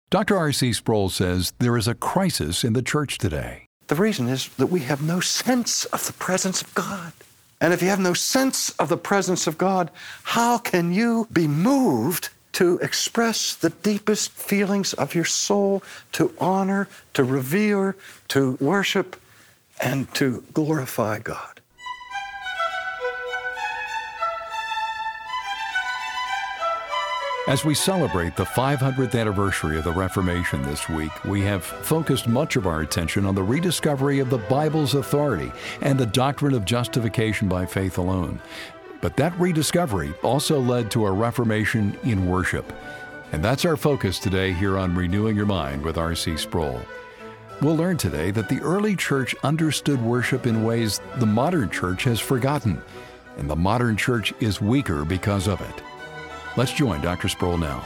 Dr. R.C. Sproul says there is a crisis in the church today. The reason is that we have no sense of the presence of God. And if you have no sense of the presence of God, how can you be moved to express the deepest feelings of your soul, to honor, to revere, to worship, and to glorify God? As we celebrate the 500th anniversary of the Reformation this week, we have focused much of our attention on the rediscovery of the Bible's authority and the doctrine of justification by faith alone. But that rediscovery also led to a reformation in worship. And that's our focus today here on Renewing Your Mind with R.C. Sproul. We'll learn today that the early church understood worship in ways the modern church has forgotten, and the modern church is weaker because of it. Let's join Dr. Sproul now.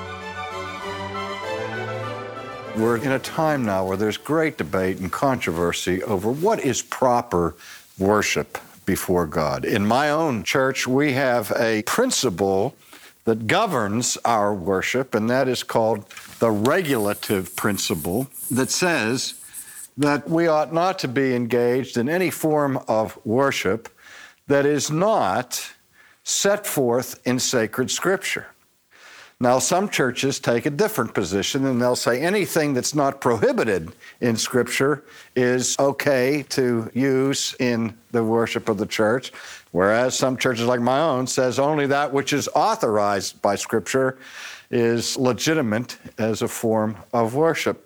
We're in a time now where there's great debate and controversy over what is proper worship before God. In my own church, we have a principle that governs our worship, and that is called the regulative principle, that says that we ought not to be engaged in any form of worship that is not set forth in sacred Scripture. Now, some churches take a different position, and they'll say anything that's not prohibited in Scripture is okay to use in the worship of the church, whereas some churches like my own says only that which is authorized by Scripture is legitimate as a form of worship.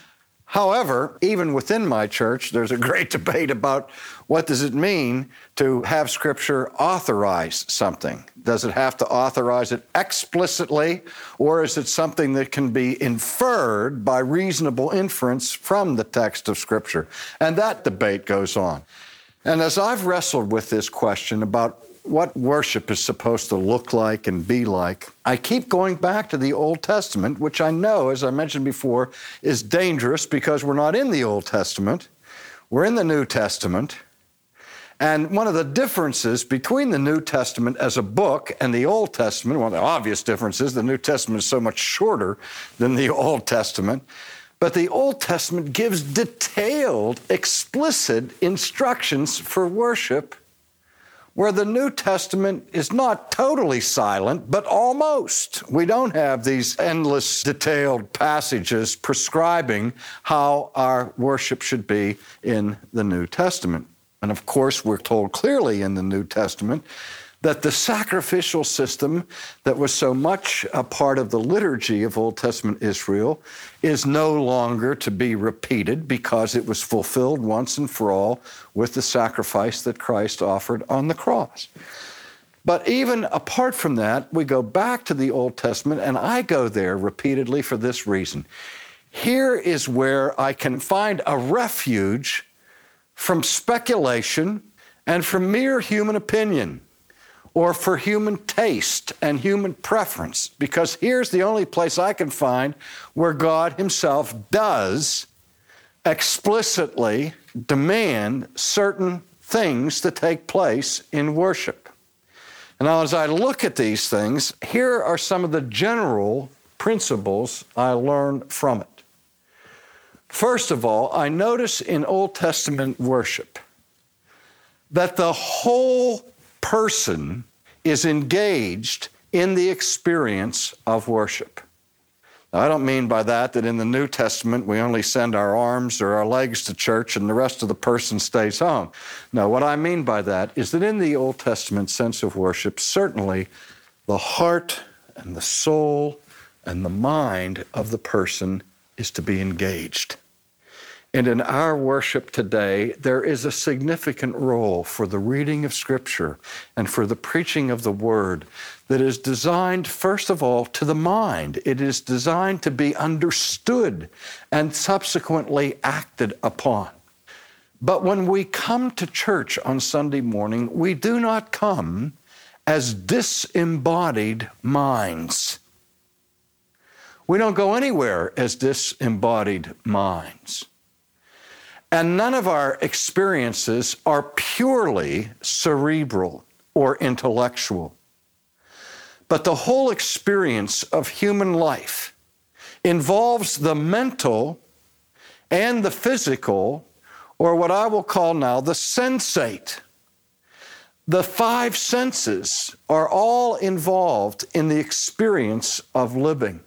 However, even within my church, there's a great debate about what does it mean to have Scripture authorize something. Does it have to authorize it explicitly, or is it something that can be inferred by reasonable inference from the text of Scripture? And that debate goes on. And as I've wrestled with this question about what worship is supposed to look like and be like, I keep going back to the Old Testament, which I know, as I mentioned before, is dangerous because we're not in the Old Testament. We're in the New Testament. And one of the differences between the New Testament as a book and the Old Testament, one of the obvious differences, the New Testament is so much shorter than the Old Testament, but the Old Testament gives detailed, explicit instructions for worship, where the New Testament is not totally silent, but almost. We don't have these endless, detailed passages prescribing how our worship should be in the New Testament. And of course, we're told clearly in the New Testament that the sacrificial system that was so much a part of the liturgy of Old Testament Israel is no longer to be repeated because it was fulfilled once and for all with the sacrifice that Christ offered on the cross. But even apart from that, we go back to the Old Testament, and I go there repeatedly for this reason. Here is where I can find a refuge from speculation and from mere human opinion, or for human taste and human preference, because here's the only place I can find where God Himself does explicitly demand certain things to take place in worship. And now, as I look at these things, here are some of the general principles I learned from it. First of all, I notice in Old Testament worship that the whole person is engaged in the experience of worship. Now, I don't mean by that in the New Testament we only send our arms or our legs to church and the rest of the person stays home. No, what I mean by that is that in the Old Testament sense of worship, certainly the heart and the soul and the mind of the person is to be engaged. And in our worship today, there is a significant role for the reading of Scripture and for the preaching of the Word that is designed, first of all, to the mind. It is designed to be understood and subsequently acted upon. But when we come to church on Sunday morning, we do not come as disembodied minds. We don't go anywhere as disembodied minds. And none of our experiences are purely cerebral or intellectual. But the whole experience of human life involves the mental and the physical, or what I will call now the sensate. The five senses are all involved in the experience of living.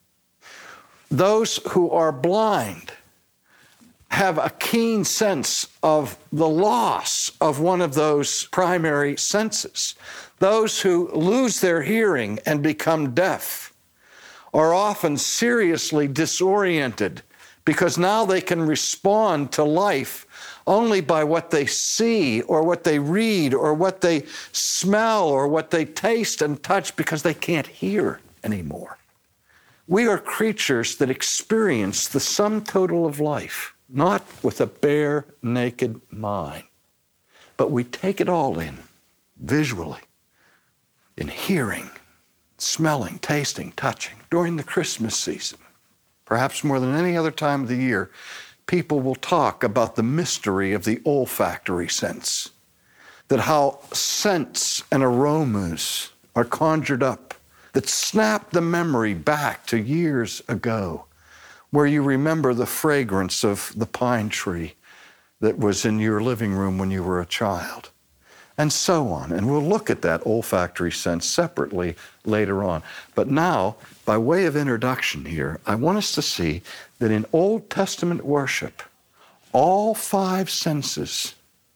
Those who are blind have a keen sense of the loss of one of those primary senses. Those who lose their hearing and become deaf are often seriously disoriented because now they can respond to life only by what they see or what they read or what they smell or what they taste and touch because they can't hear anymore. We are creatures that experience the sum total of life, not with a bare, naked mind, but we take it all in visually, in hearing, smelling, tasting, touching. During the Christmas season, perhaps more than any other time of the year, people will talk about the mystery of the olfactory sense, that how scents and aromas are conjured up that snap the memory back to years ago, where you remember the fragrance of the pine tree that was in your living room when you were a child, and so on. And we'll look at that olfactory sense separately later on. But now, by way of introduction here, I want us to see that in Old Testament worship, all five senses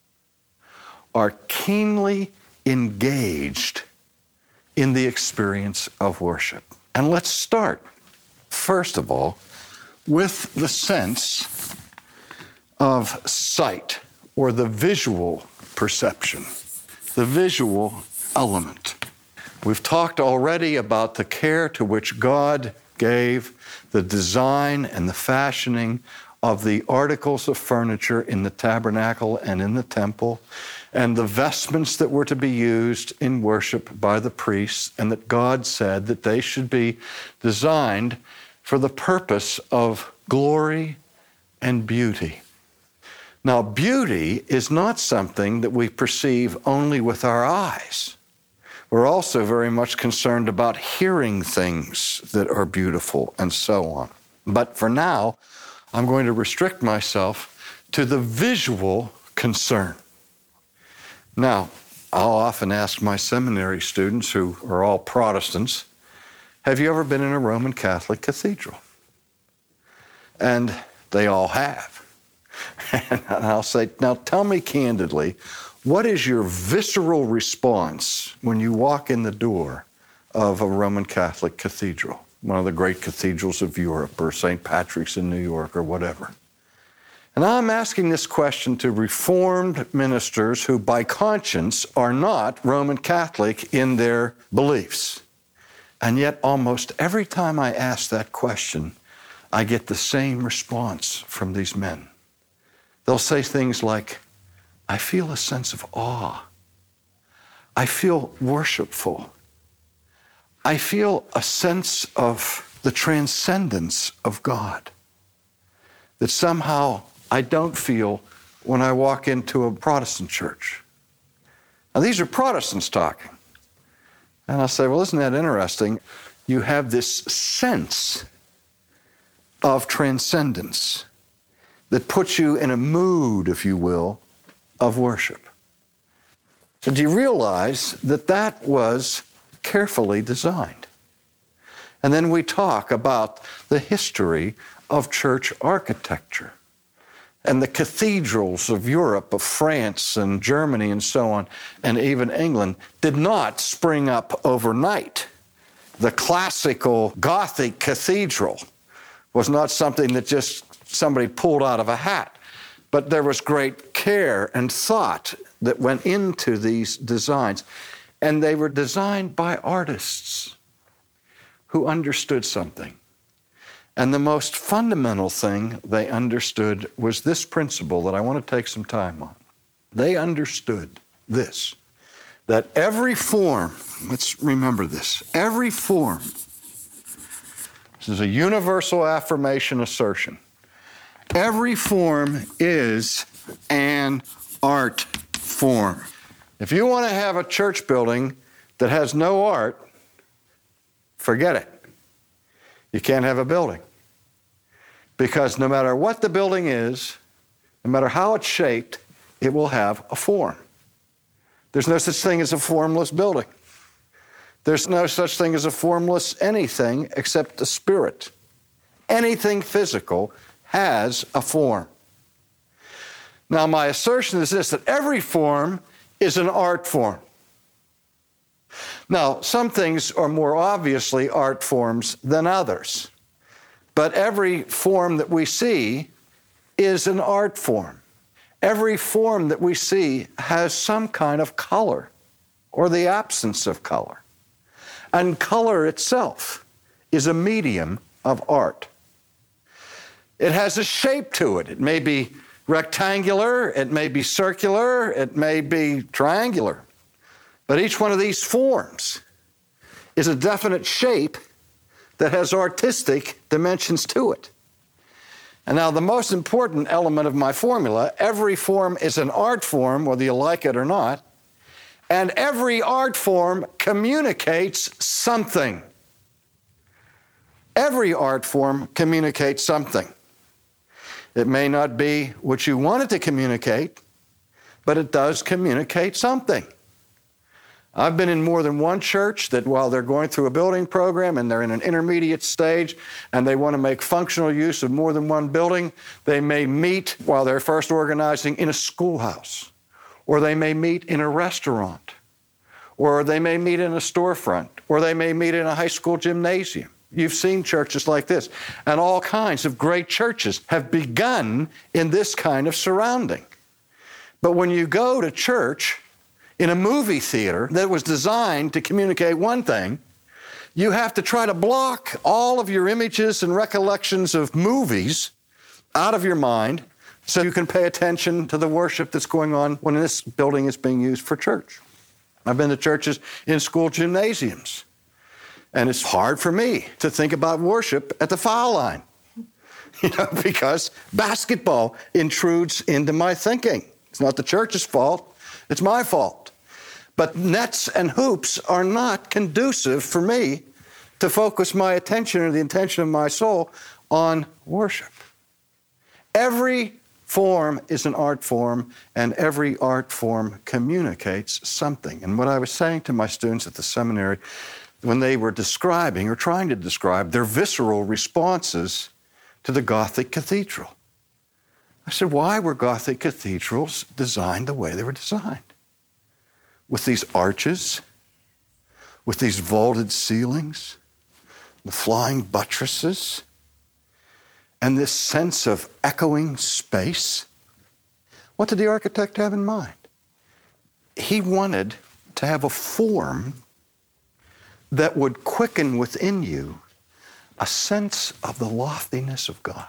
are keenly engaged in the experience of worship. And let's start, first of all, with the sense of sight, or the visual perception, the visual element. We've talked already about the care to which God gave the design and the fashioning of the articles of furniture in the tabernacle and in the temple, and the vestments that were to be used in worship by the priests, and that God said that they should be designed for the purpose of glory and beauty. Now, beauty is not something that we perceive only with our eyes. We're also very much concerned about hearing things that are beautiful and so on. But for now, I'm going to restrict myself to the visual concern. Now, I'll often ask my seminary students, who are all Protestants, have you ever been in a Roman Catholic cathedral? And they all have. And I'll say, now tell me candidly, what is your visceral response when you walk in the door of a Roman Catholic cathedral, one of the great cathedrals of Europe, or St. Patrick's in New York, or whatever? And I'm asking this question to Reformed ministers who by conscience are not Roman Catholic in their beliefs. And yet almost every time I ask that question, I get the same response from these men. They'll say things like, I feel a sense of awe. I feel worshipful. I feel a sense of the transcendence of God that somehow I don't feel when I walk into a Protestant church. Now, these are Protestants talking. And I'll say, well, isn't that interesting? You have this sense of transcendence that puts you in a mood, if you will, of worship. So do you realize that that was carefully designed? And then we talk about the history of church architecture and the cathedrals of Europe, of France and Germany and so on, and even England, did not spring up overnight. The classical Gothic cathedral was not something that just somebody pulled out of a hat, but there was great care and thought that went into these designs. And they were designed by artists who understood something. And the most fundamental thing they understood was this principle that I want to take some time on. They understood this, that every form, let's remember this, every form, this is a universal affirmation assertion, every form is an art form. If you want to have a church building that has no art, forget it. You can't have a building. Because no matter what the building is, no matter how it's shaped, it will have a form. There's no such thing as a formless building. There's no such thing as a formless anything except the Spirit. Anything physical has a form. Now, my assertion is this, that every form is an art form. Now, some things are more obviously art forms than others, but every form that we see is an art form. Every form that we see has some kind of color or the absence of color. And color itself is a medium of art. It has a shape to it. It may be rectangular, it may be circular, it may be triangular. But each one of these forms is a definite shape that has artistic dimensions to it. And now the most important element of my formula, every form is an art form, whether you like it or not, and every art form communicates something. Every art form communicates something. It may not be what you want it to communicate, but it does communicate something. I've been in more than one church that while they're going through a building program and they're in an intermediate stage and they want to make functional use of more than one building, they may meet while they're first organizing in a schoolhouse, or they may meet in a restaurant, or they may meet in a storefront, or they may meet in a high school gymnasium. You've seen churches like this, and all kinds of great churches have begun in this kind of surrounding. But when you go to church in a movie theater that was designed to communicate one thing, you have to try to block all of your images and recollections of movies out of your mind so you can pay attention to the worship that's going on when this building is being used for church. I've been to churches in school gymnasiums, and it's hard for me to think about worship at the foul line, because basketball intrudes into my thinking. It's not the church's fault, it's my fault. But nets and hoops are not conducive for me to focus my attention or the attention of my soul on worship. Every form is an art form, and every art form communicates something. And what I was saying to my students at the seminary when they were describing or trying to describe their visceral responses to the Gothic cathedral, I said, why were Gothic cathedrals designed the way they were designed? With these arches, with these vaulted ceilings, the flying buttresses, and this sense of echoing space. What did the architect have in mind? He wanted to have a form that would quicken within you a sense of the loftiness of God,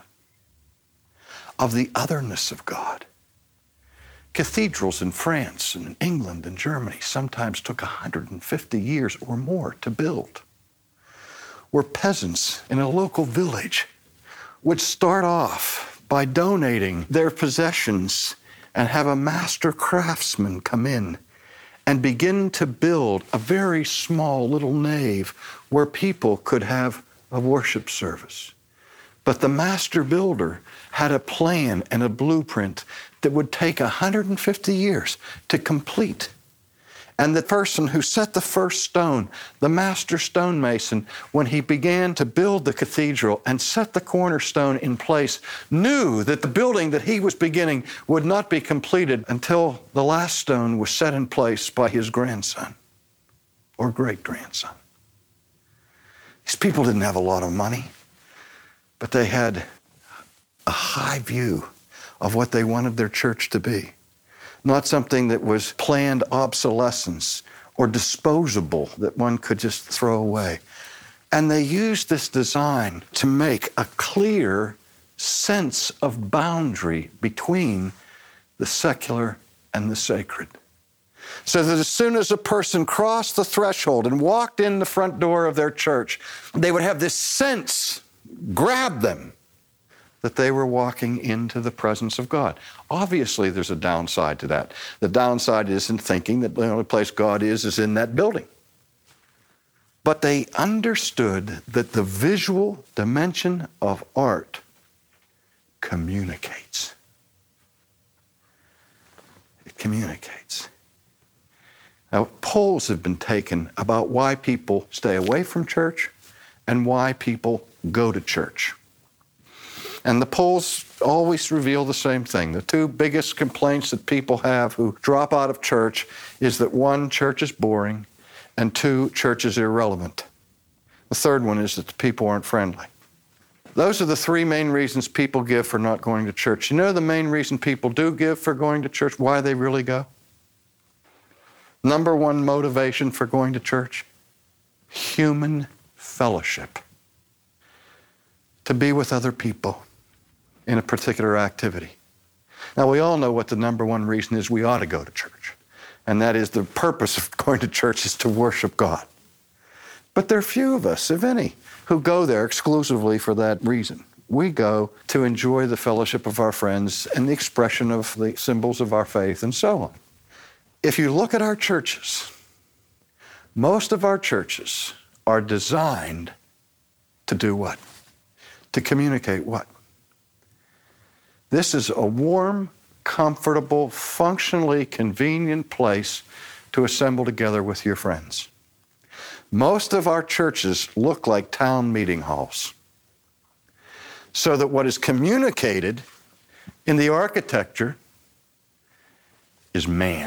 of the otherness of God. Cathedrals in France and England and Germany sometimes took 150 years or more to build, where peasants in a local village would start off by donating their possessions and have a master craftsman come in and begin to build a very small little nave where people could have a worship service. But the master builder had a plan and a blueprint that would take 150 years to complete. And the person who set the first stone, the master stonemason, when he began to build the cathedral and set the cornerstone in place, knew that the building that he was beginning would not be completed until the last stone was set in place by his grandson or great-grandson. These people didn't have a lot of money, but they had a high view of what they wanted their church to be. Not something that was planned obsolescence or disposable that one could just throw away. And they used this design to make a clear sense of boundary between the secular and the sacred. So that as soon as a person crossed the threshold and walked in the front door of their church, they would have this sense grab them that they were walking into the presence of God. Obviously, there's a downside to that. The downside is in thinking that the only place God is in that building. But they understood that the visual dimension of art communicates. It communicates. Now, polls have been taken about why people stay away from church and why people go to church. And the polls always reveal the same thing. The two biggest complaints that people have who drop out of church is that one, church is boring, and two, church is irrelevant. The third one is that the people aren't friendly. Those are the three main reasons people give for not going to church. You know the main reason people do give for going to church, why they really go? Number one motivation for going to church? Human fellowship. To be with other people in a particular activity. Now, we all know what the number one reason is we ought to go to church, and that is the purpose of going to church is to worship God. But there are few of us, if any, who go there exclusively for that reason. We go to enjoy the fellowship of our friends and the expression of the symbols of our faith and so on. If you look at our churches, most of our churches are designed to do what? To communicate what? This is a warm, comfortable, functionally convenient place to assemble together with your friends. Most of our churches look like town meeting halls, so that what is communicated in the architecture is man,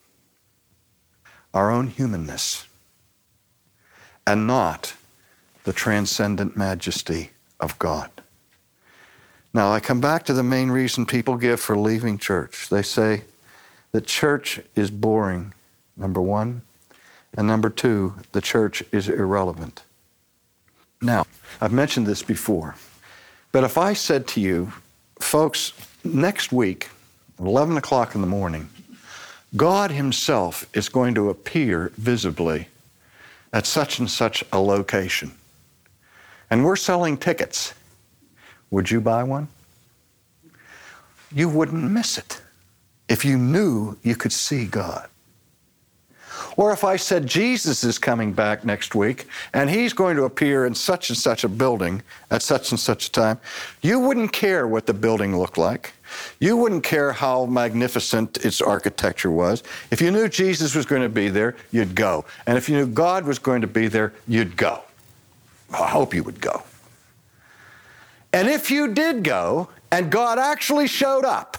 our own humanness, and not the transcendent majesty of God. Now, I come back to the main reason people give for leaving church. They say that church is boring, number one, and number two, the church is irrelevant. Now, I've mentioned this before, but if I said to you, folks, next week, 11 o'clock in the morning, God himself is going to appear visibly at such and such a location, and we're selling tickets, would you buy one? You wouldn't miss it if you knew you could see God. Or if I said Jesus is coming back next week and he's going to appear in such and such a building at such and such a time, you wouldn't care what the building looked like. You wouldn't care how magnificent its architecture was. If you knew Jesus was going to be there, you'd go. And if you knew God was going to be there, you'd go. I hope you would go. And if you did go, and God actually showed up,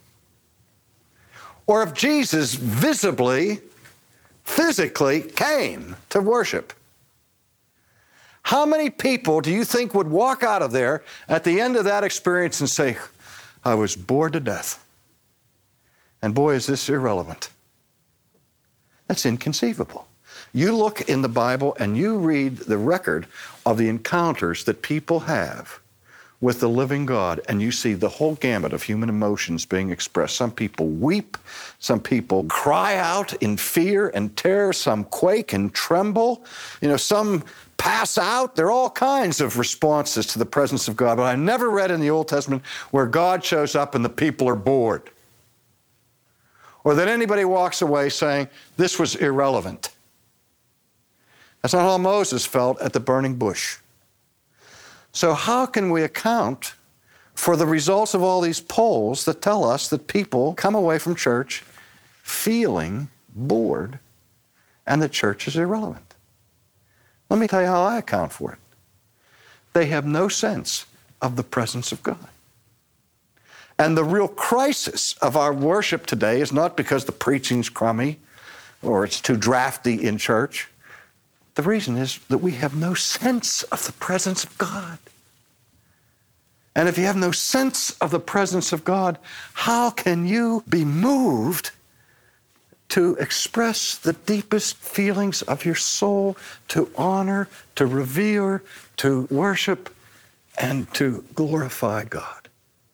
or if Jesus visibly, physically came to worship, how many people do you think would walk out of there at the end of that experience and say, I was bored to death? And boy, is this irrelevant. That's inconceivable. You look in the Bible and you read the record of the encounters that people have with the living God, and you see the whole gamut of human emotions being expressed. Some people weep, some people cry out in fear and terror, some quake and tremble, some pass out. There are all kinds of responses to the presence of God, but I never read in the Old Testament where God shows up and the people are bored, or that anybody walks away saying, this was irrelevant. That's not how Moses felt at the burning bush. So how can we account for the results of all these polls that tell us that people come away from church feeling bored and the church is irrelevant? Let me tell you how I account for it. They have no sense of the presence of God. And the real crisis of our worship today is not because the preaching's crummy or it's too drafty in church. The reason is that we have no sense of the presence of God. And if you have no sense of the presence of God, how can you be moved to express the deepest feelings of your soul, to honor, to revere, to worship, and to glorify God?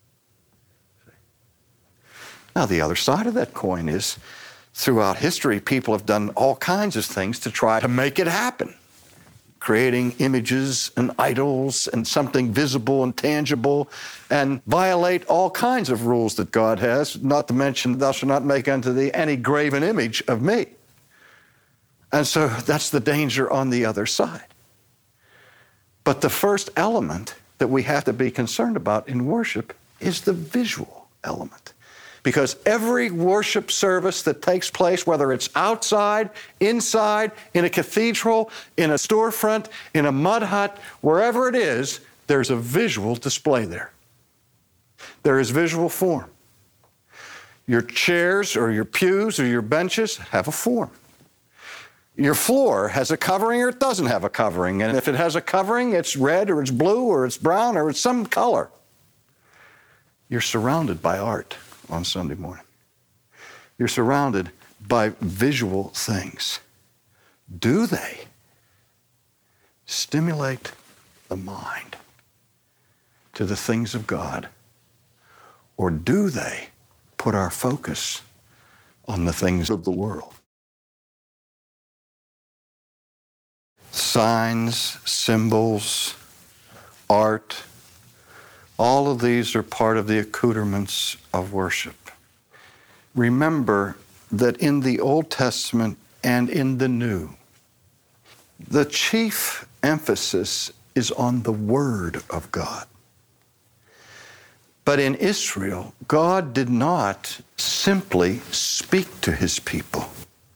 Now, the other side of that coin is, throughout history, people have done all kinds of things to try to make it happen, creating images and idols and something visible and tangible, and violate all kinds of rules that God has, not to mention, thou shalt not make unto thee any graven image of me. And so that's the danger on the other side. But the first element that we have to be concerned about in worship is the visual element. Because every worship service that takes place, whether it's outside, inside, in a cathedral, in a storefront, in a mud hut, wherever it is, there's a visual display there. There is visual form. Your chairs or your pews or your benches have a form. Your floor has a covering or it doesn't have a covering. And if it has a covering, it's red or it's blue or it's brown or it's some color. You're surrounded by art on Sunday morning. You're surrounded by visual things. Do they stimulate the mind to the things of God? Or do they put our focus on the things of the world? Signs, symbols, art, all of these are part of the accoutrements of worship. Remember that in the Old Testament and in the New, the chief emphasis is on the Word of God. But in Israel, God did not simply speak to His people.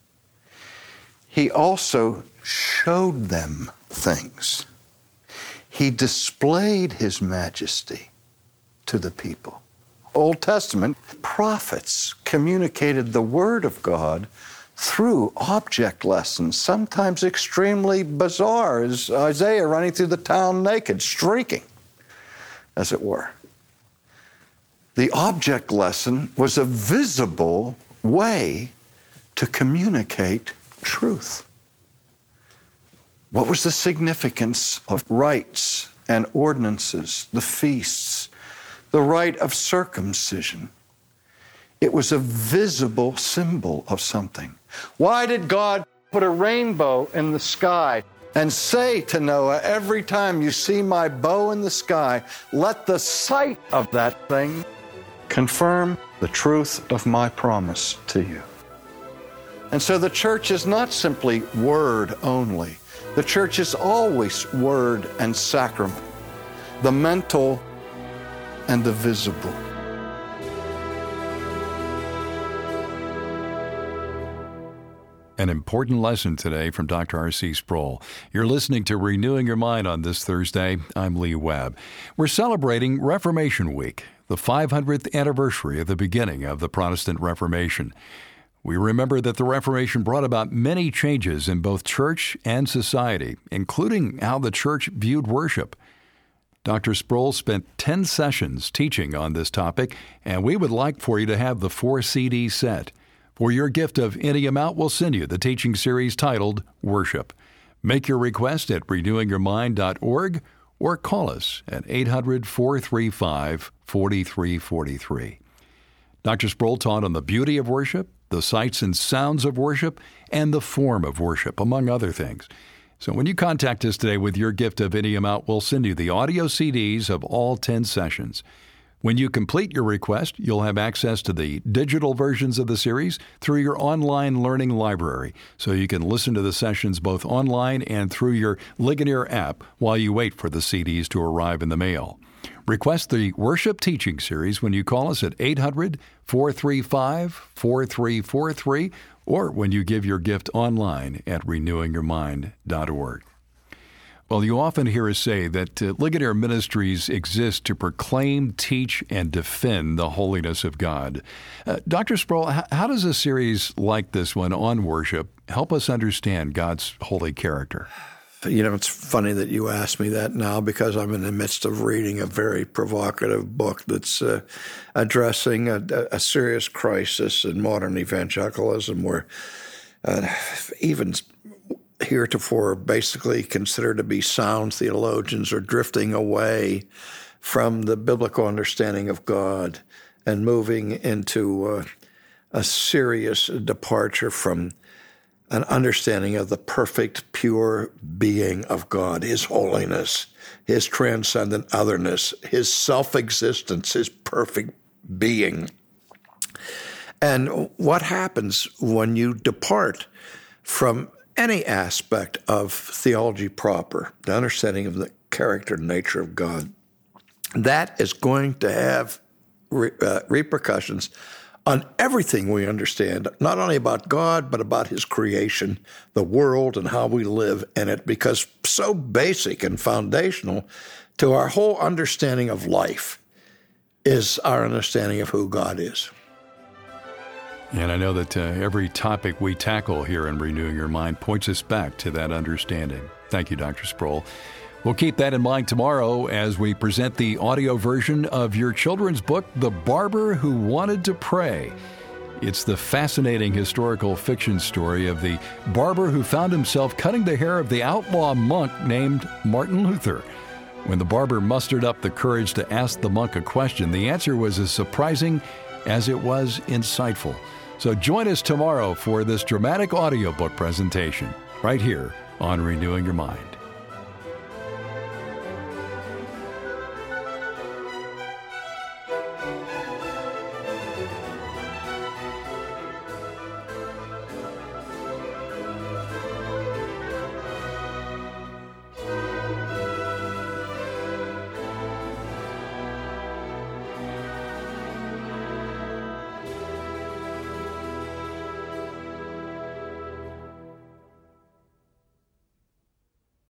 He also showed them things. He displayed His majesty to the people. Old Testament prophets communicated the Word of God through object lessons, sometimes extremely bizarre, as Isaiah running through the town naked, streaking, as it were. The object lesson was a visible way to communicate truth. What was the significance of rites and ordinances, the feasts, the rite of circumcision? It was a visible symbol of something. Why did God put a rainbow in the sky and say to Noah, every time you see my bow in the sky, let the sight of that thing confirm the truth of my promise to you? And so the church is not simply word only. The church is always word and sacrament, the mental and the visible. An important lesson today from Dr. R.C. Sproul. You're listening to Renewing Your Mind on this Thursday. I'm Lee Webb. We're celebrating Reformation Week, the 500th anniversary of the beginning of the Protestant Reformation. We remember that the Reformation brought about many changes in both church and society, including how the church viewed worship. Dr. Sproul spent 10 sessions teaching on this topic, and we would like for you to have the 4-CD set. For your gift of any amount, we'll send you the teaching series titled Worship. Make your request at renewingyourmind.org or call us at 800-435-4343. Dr. Sproul taught on the beauty of worship, the sights and sounds of worship, and the form of worship, among other things. So when you contact us today with your gift of any amount, we'll send you the audio CDs of all 10 sessions. When you complete your request, you'll have access to the digital versions of the series through your online learning library, so you can listen to the sessions both online and through your Ligonier app while you wait for the CDs to arrive in the mail. Request the Worship Teaching Series when you call us at 800-435-4343 or when you give your gift online at renewingyourmind.org. Well, you often hear us say that Ligonier Ministries exist to proclaim, teach, and defend the holiness of God. Dr. Sproul, how does a series like this one on worship help us understand God's holy character? You know, it's funny that you ask me that now because I'm in the midst of reading a very provocative book that's addressing a serious crisis in modern evangelicalism where even heretofore basically considered to be sound theologians are drifting away from the biblical understanding of God and moving into a serious departure from an understanding of the perfect, pure being of God, His holiness, His transcendent otherness, His self-existence, His perfect being. And what happens when you depart from any aspect of theology proper, the understanding of the character and nature of God, that is going to have repercussions on everything we understand, not only about God, but about his creation, the world, and how we live in it, because so basic and foundational to our whole understanding of life is our understanding of who God is. And I know that every topic we tackle here in Renewing Your Mind points us back to that understanding. Thank you, Dr. Sproul. We'll keep that in mind tomorrow as we present the audio version of your children's book, The Barber Who Wanted to Pray. It's the fascinating historical fiction story of the barber who found himself cutting the hair of the outlaw monk named Martin Luther. When the barber mustered up the courage to ask the monk a question, the answer was as surprising as it was insightful. So join us tomorrow for this dramatic audiobook presentation right here on Renewing Your Mind.